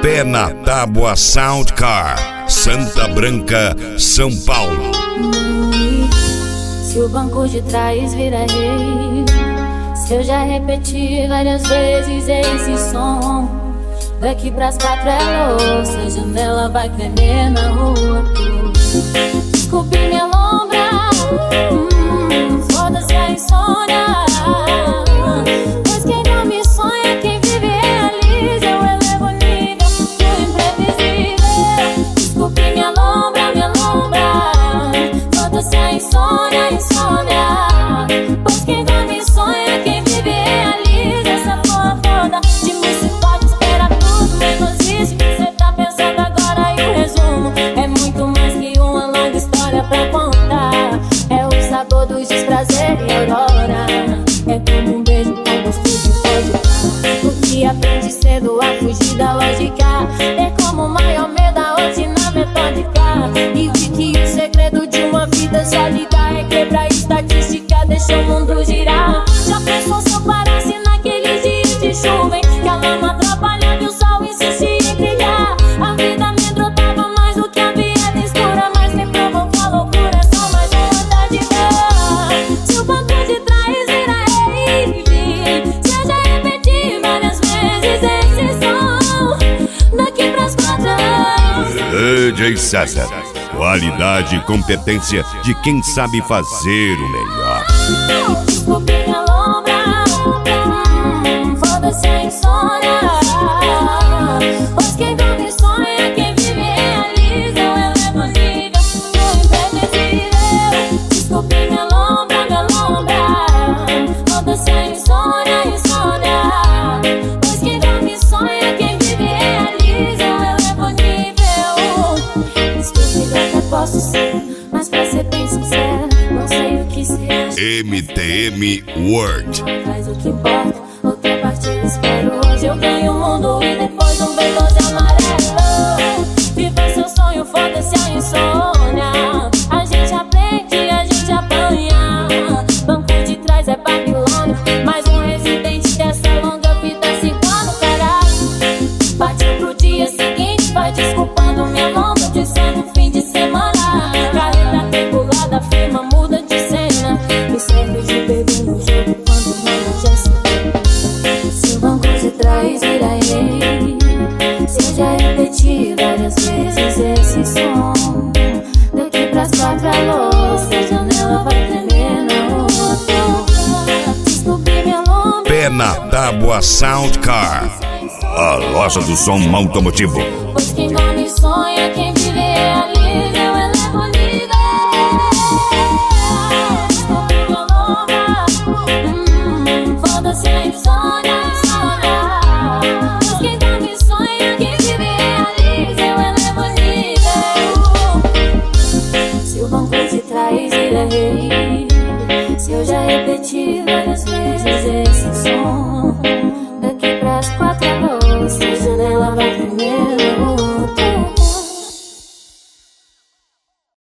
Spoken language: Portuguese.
Pé na Tábua Soundcar, Santa Branca, São Paulo. Se o banco de trás vira rei, se eu já repeti várias vezes esse som, daqui pras 4 é louça, a janela vai tremer na rua. Desculpe minha lombra, foda-se a insônia, pois quem não me sonha, quem vive realiza. Eu elevo o nível do imprevisível. Desculpe minha lombra, foda-se a insônia, pois quem não me sonha, quem vive realiza. Essa porra toda de mim se pode esperar tudo menos isso que cê tá pensando agora. E o resumo é muito mais que uma longa história pra contar. É o sabor dos desprazer e aurora, é como um beijo com gosto de vodka. O que aprende cedo a fugir da lógica, é como o maior medo da rotina metódica. E vi que o segredo de uma vida sólida é quebrar estatística, deixa o mundo girar. Já pensou se eu parasse naqueles dias de chuva, hein? Que a lama atrapalhava e o sol insistia em brilhar. A vida me drotava mais do que a vida escura, mas me provocou loucura, é só mais um andar de cor. Se o banco de trás vira rave, se eu já repeti várias vezes esse som, daqui pras 4 DJ César, qualidade e competência de quem sabe fazer o melhor. Desculpe minha lombra, foda-se a insônia, pois quem não me sonha, quem vive realiza. Eu elevo o nível do imprevisível. Desculpe minha lombra, foda-se a insônia, pois quem não me sonha, quem vive realiza. Eu elevo o nível. Estúpido até posso ser, mas pra ser bem sincero, não sei o que se acha. MTM World. Faz o que importa, outra partida espero. Hoje eu ganho o mundo e depois um V12 amarelo. Viva seu sonho, foda-se a insônia. A gente aprende, a gente apanha. Banco de trás é Babilônia, mais um residente dessa longa vida cigano, caralho. Partiu pro dia seguinte, vai desculpando minha lombra, dizendo fim de semana. Carreira regulada, firma muda de cena. Me serve de bebê no jogo quando não já sei. Se o banco de trás vira rei, se eu já repeti várias vezes esse som, daqui pras 4 a louça, a janela vai tremer na rua. Desculpe minha lombra. Pé na Tábua Soundcar, a loja do som automotivo. Pois quem não me sonha, quem vive realiza. Eu elevo o nível. Desculpe minha lombra, foda-se a insônia, pois quem não me sonha, quem vive realiza. Eu elevo o nível. Se o banco de trás vira rei, se eu já repeti várias vezes esse som,